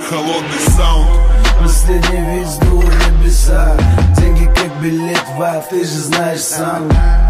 холодный саунд. Последний весь дур небеса, деньги как билет в ад, ты же знаешь сам.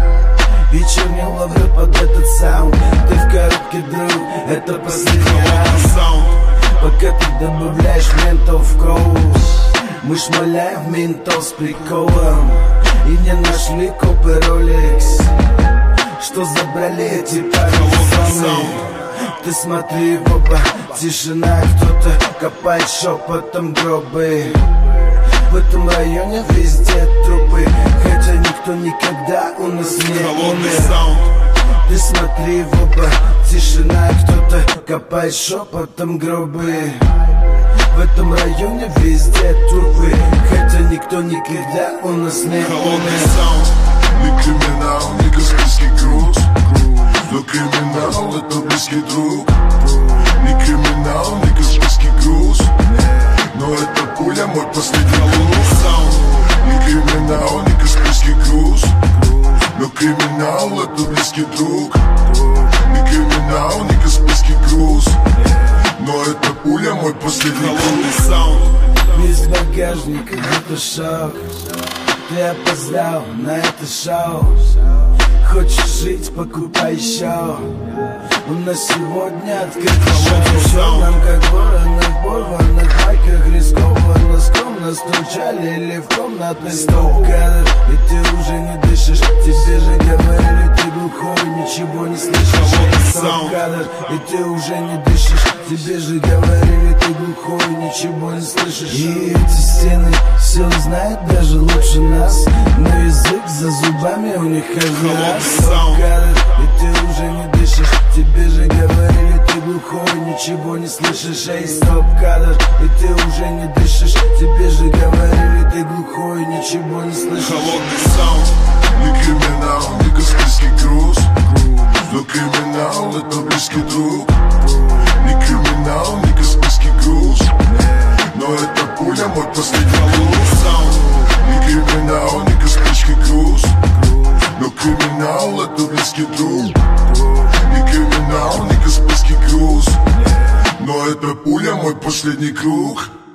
И чернила врет под этот саунд. Ты в коробке, друг, это последний раунд. Пока ты добавляешь ментов в кровь, мы шмаляем в ментов с приколом. И не нашли копы Rolex, что забрали эти парни. Ты смотри в оба, тишина, кто-то копает шепотом гробы. В этом районе везде трупы, хотя никто никогда у нас не умер. Ты смотри в оба, тишина, кто-то копает шепотом гробы. В этом районе везде трупы, хотя никто никогда у нас не умер. Не криминал, не космический груз, но криминал — это близкий друг. Не криминал, не космический груз, но это пуля, мой последний груз. Не криминал, не космический груз, но криминал — это близкий друг. Не криминал, не космический груз, но это пуля, мой последний груз. Без багажника это шок, ты опоздал на это шоу. Хочешь жить, покупай еще. У нас сегодня открытый шоу. Нам как вороны в порванных майках, рискованно, скромно стучали или в комнатный стол. Кадр, и ты уже не дышишь, тебе же говорили, ты глухой, ничего не слышишь. Кадр, и ты уже не дышишь, тебе же говорили, ты глухой, ничего не слышишь. И эти стены все знают даже лучше нас, но язык за зубами у них каждый раз. Кадр, и ты уже не дышишь, тебе же говорили, ты глухой, ничего не слышишь. Эй, стоп, кадр, и ты уже не дышишь, тебе же говорили, ты глухой, ничего не слышишь. Холодный саунд. Не криминал, не космический груз, но криминал — это близкий друг. Не криминал, не космический груз, но это пуля, мой последний груз. Не криминал, не космический груз, но криминал — это близкий друг. Не криминал, не космический груз, но это пуля, мой последний круг.